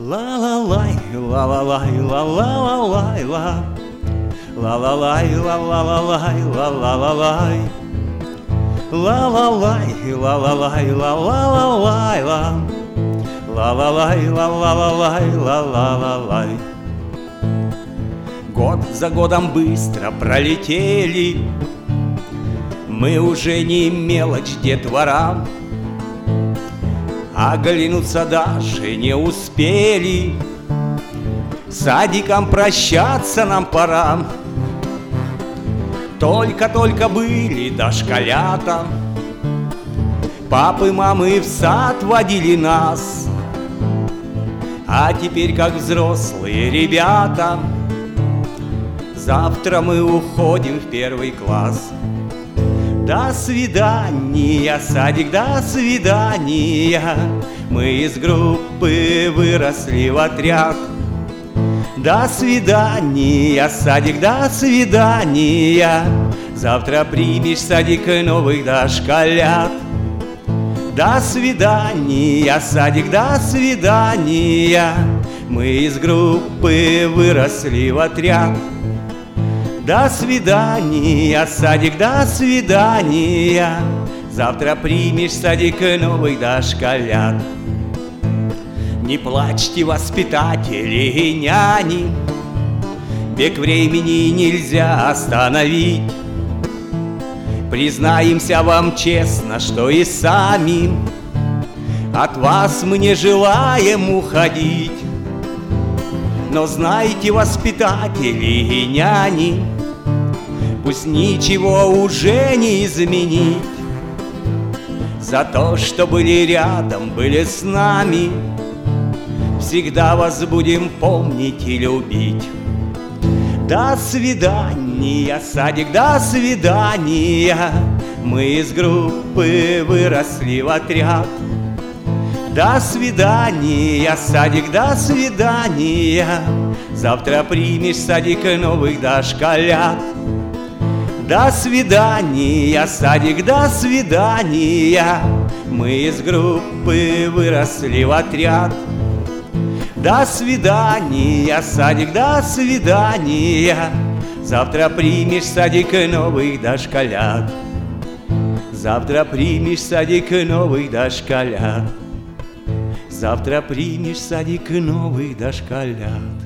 Ла-ла-лай, ла-ла-лай, ла-ла-ла-лай, ла. Ла-ла-лай, ла-ла-ла-лай, ла-ла-ла-лай. Ла-ла-лай, ла-ла-лай, ла-ла-ла-лай, ла. Ла-ла-лай, ла-ла-ла-лай, ла-ла-ла-лай. Год за годом быстро пролетели, мы уже не мелочь, детвора, оглянуться даже не успели. Садиком прощаться нам пора. Только-только были дошколята, папы, мамы в сад водили нас. А теперь, как взрослые ребята, завтра мы уходим в первый класс. До свидания, садик, до свидания. Мы из группы выросли в отряд. До свидания, садик, до свидания. Завтра примешь, садик, новых дошколят. До свидания, садик, до свидания. Мы из группы выросли в отряд. До свидания, садик, до свидания. Завтра примешь, садик, новых дошколят. Не плачьте, воспитатели и няни, бег времени нельзя остановить. Признаемся вам честно, что и сами от вас мы не желаем уходить. Но знайте, воспитатели и няни, пусть ничего уже не изменить. За то, что были рядом, были с нами, всегда вас будем помнить и любить. До свидания, садик, до свидания. Мы из группы выросли в отряд. До свидания, садик, до свидания. Завтра примешь, садик, новых дошколят. До свидания, садик, до свидания. Мы из группы выросли в отряд. До свидания, садик, до свидания. Завтра примешь, садик, новых дошколят. Завтра примешь, садик, новых дошколят. Завтра примешь, садик, новых дошколят.